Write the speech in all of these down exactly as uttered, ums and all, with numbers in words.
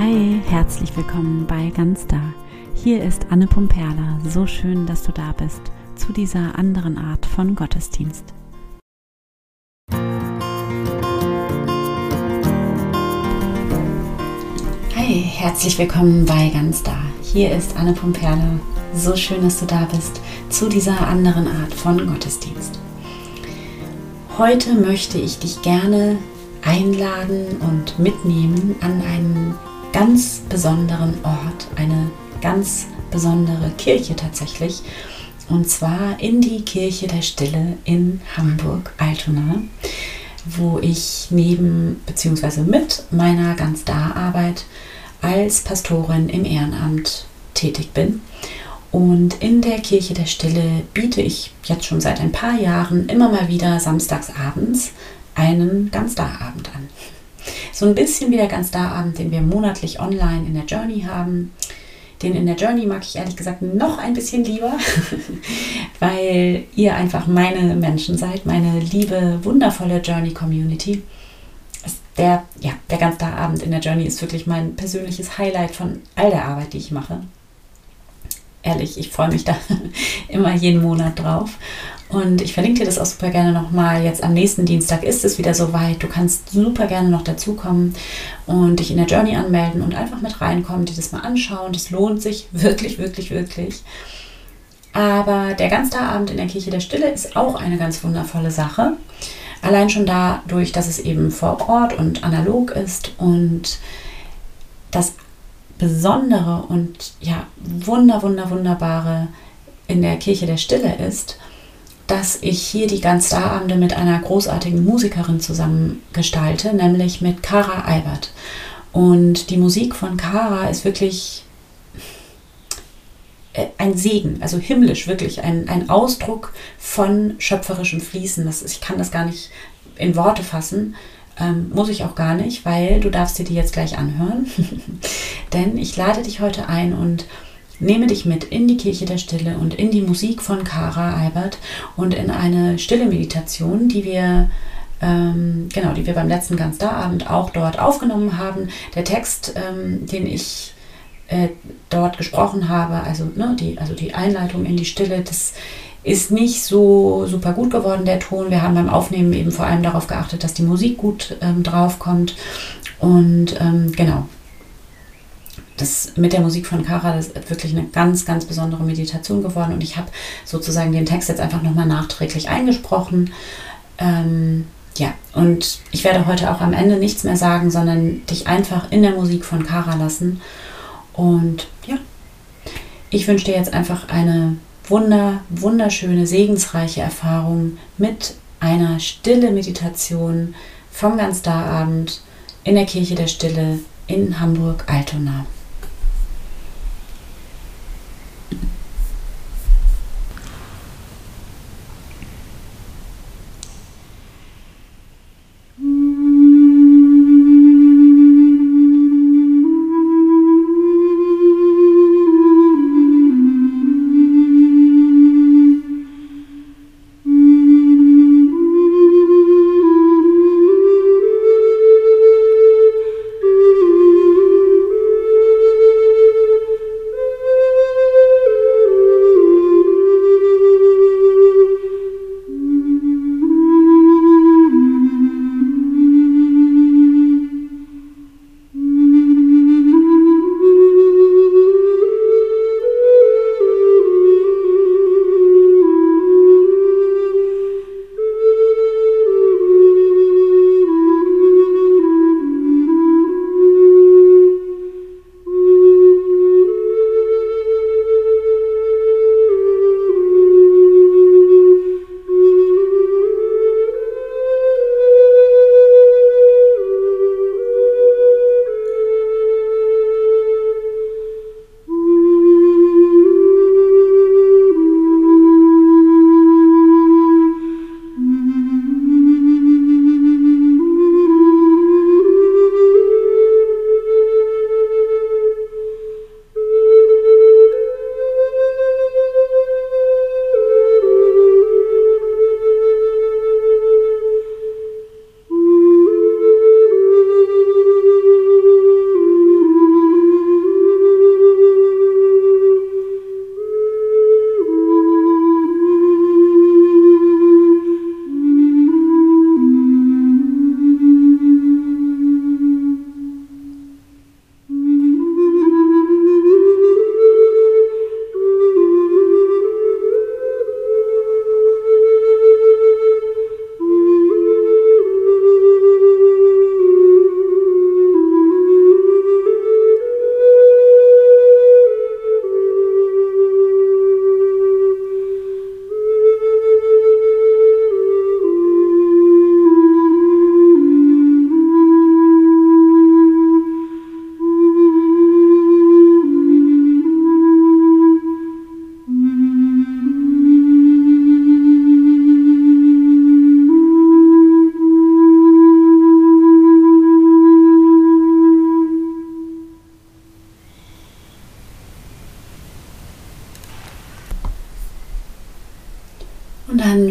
Hi, herzlich willkommen bei Ganz Da. Hier ist Anne Pumperla. So schön, dass du da bist zu dieser anderen Art von Gottesdienst. Hi, herzlich willkommen bei Ganz Da. Hier ist Anne Pumperla. So schön, dass du da bist zu dieser anderen Art von Gottesdienst. Heute möchte ich dich gerne einladen und mitnehmen an einen ganz besonderen Ort, eine ganz besondere Kirche tatsächlich, und zwar in die Kirche der Stille in Hamburg-Altona, wo ich neben bzw. mit meiner Ganz-Da-Arbeit als Pastorin im Ehrenamt tätig bin. Und in der Kirche der Stille biete ich jetzt schon seit ein paar Jahren immer mal wieder samstagsabends einen Ganz-Da-Abend an. So ein bisschen wie der Ganz-Da-Abend, den wir monatlich online in der Journey haben. Den in der Journey mag ich ehrlich gesagt noch ein bisschen lieber, weil ihr einfach meine Menschen seid, meine liebe, wundervolle Journey-Community. Der, ja, der Ganz-Da-Abend in der Journey ist wirklich mein persönliches Highlight von all der Arbeit, die ich mache. Ehrlich, ich freue mich da immer jeden Monat drauf. Und ich verlinke dir das auch super gerne nochmal. Jetzt am nächsten Dienstag ist es wieder soweit. Du kannst super gerne noch dazukommen und dich in der Journey anmelden und einfach mit reinkommen, dir das mal anschauen. Das lohnt sich wirklich, wirklich, wirklich. Aber der Ganz-Da-Abend in der Kirche der Stille ist auch eine ganz wundervolle Sache. Allein schon dadurch, dass es eben vor Ort und analog ist. Und das Besondere und ja, wunder, wunder, wunderbare in der Kirche der Stille ist, dass ich hier die Ganz-Da-Abende mit einer großartigen Musikerin zusammen gestalte, nämlich mit Kara Albert. Und die Musik von Kara ist wirklich ein Segen, also himmlisch, wirklich ein, ein Ausdruck von schöpferischem Fließen. Das ist, ich kann das gar nicht in Worte fassen, ähm, muss ich auch gar nicht, weil du darfst dir die jetzt gleich anhören. Denn ich lade dich heute ein und nehme dich mit in die Kirche der Stille und in die Musik von Kara Albert und in eine stille Meditation, die wir, ähm, genau, die wir beim letzten Ganz-Da-Abend auch dort aufgenommen haben. Der Text, ähm, den ich äh, dort gesprochen habe, also, ne, die, also die Einleitung in die Stille, das ist nicht so super gut geworden, der Ton. Wir haben beim Aufnehmen eben vor allem darauf geachtet, dass die Musik gut ähm, draufkommt. Und ähm, genau, das mit der Musik von Kara, das ist wirklich eine ganz, ganz besondere Meditation geworden. Und ich habe sozusagen den Text jetzt einfach nochmal nachträglich eingesprochen. Ähm, ja, und ich werde heute auch am Ende nichts mehr sagen, sondern dich einfach in der Musik von Kara lassen. Und ja, ich wünsche dir jetzt einfach eine wunder, wunderschöne, segensreiche Erfahrung mit einer stille Meditation vom Ganz-Da-Abend in der Kirche der Stille in Hamburg-Altona.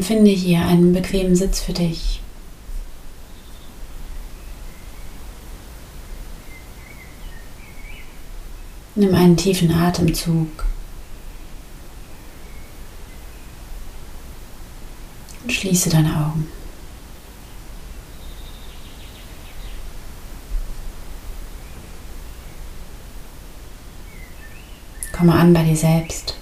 finde hier einen bequemen Sitz für dich. Nimm einen tiefen Atemzug und schließe deine Augen. Komme an bei dir selbst.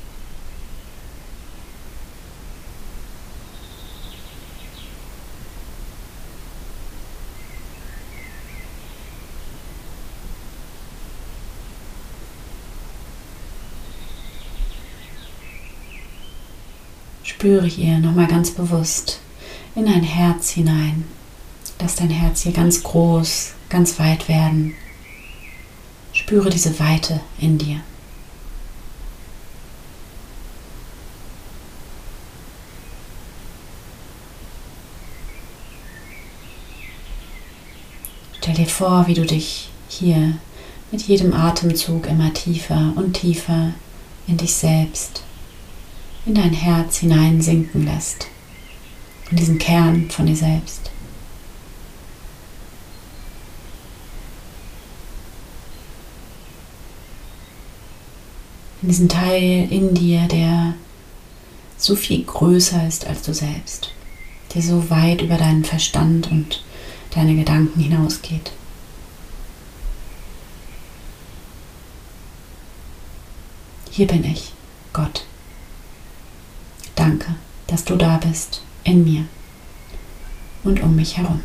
Spüre hier nochmal ganz bewusst in dein Herz hinein. Lass dein Herz hier ganz groß, ganz weit werden. Spüre diese Weite in dir. Stell dir vor, wie du dich hier mit jedem Atemzug immer tiefer und tiefer in dich selbst, in dein Herz hineinsinken lässt, in diesen Kern von dir selbst. In diesen Teil in dir, der so viel größer ist als du selbst, der so weit über deinen Verstand und deine Gedanken hinausgeht. Hier bin ich, Gott. Danke, dass du da bist, in mir und um mich herum.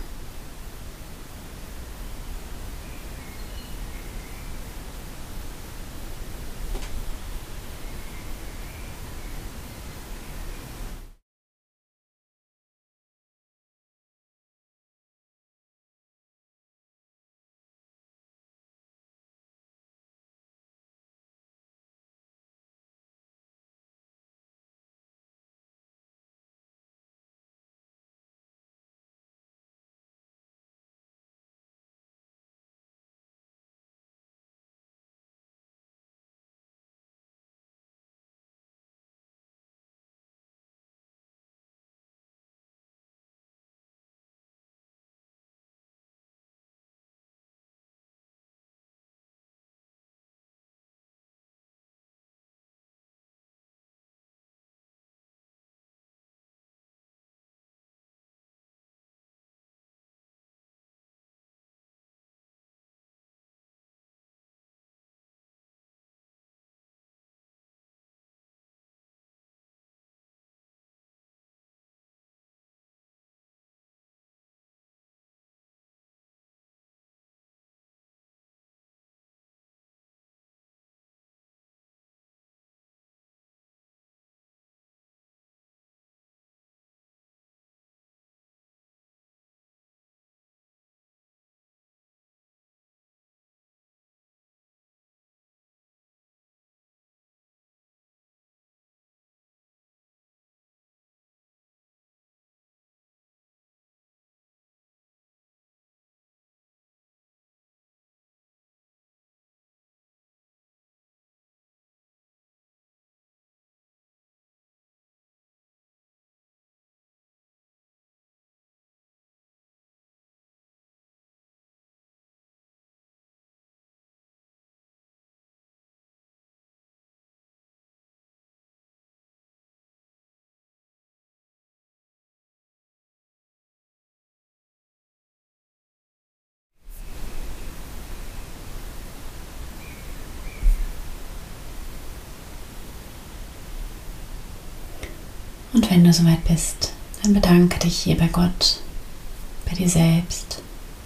Und wenn du soweit bist, dann bedanke dich hier bei Gott, bei dir selbst.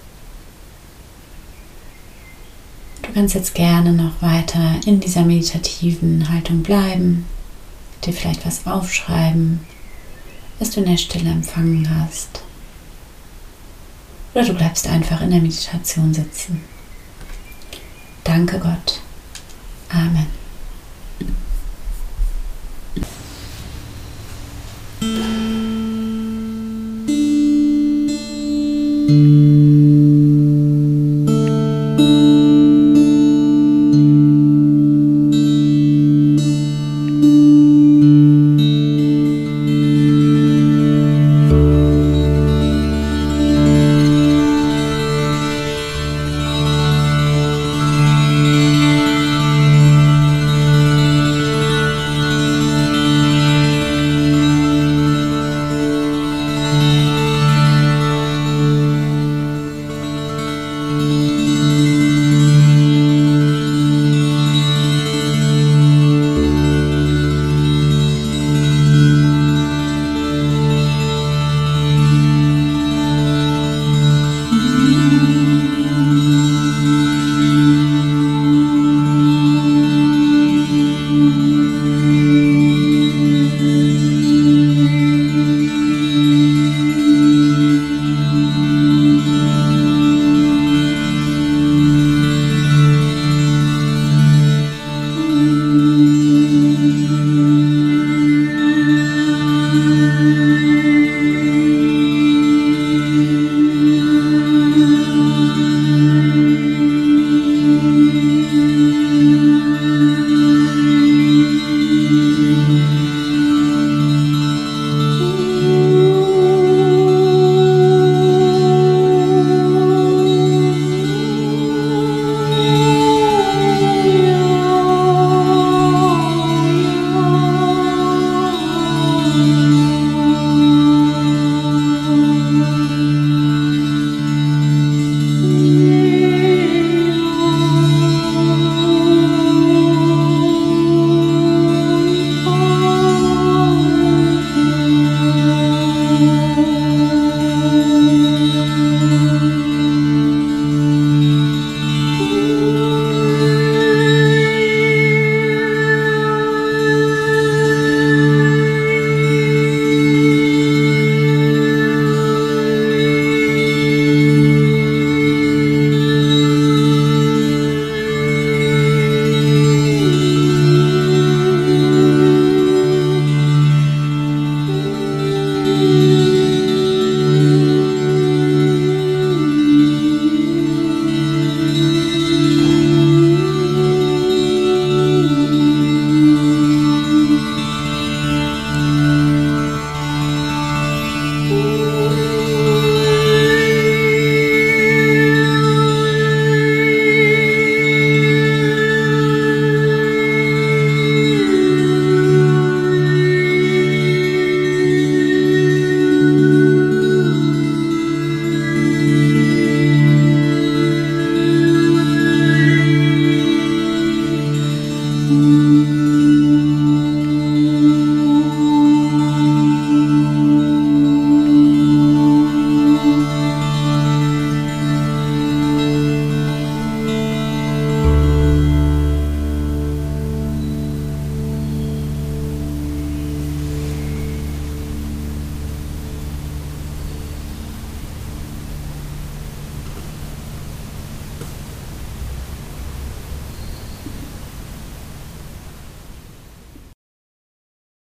Du kannst jetzt gerne noch weiter in dieser meditativen Haltung bleiben, dir vielleicht was aufschreiben, was du in der Stille empfangen hast. Oder du bleibst einfach in der Meditation sitzen. Danke Gott. Amen. Thank you.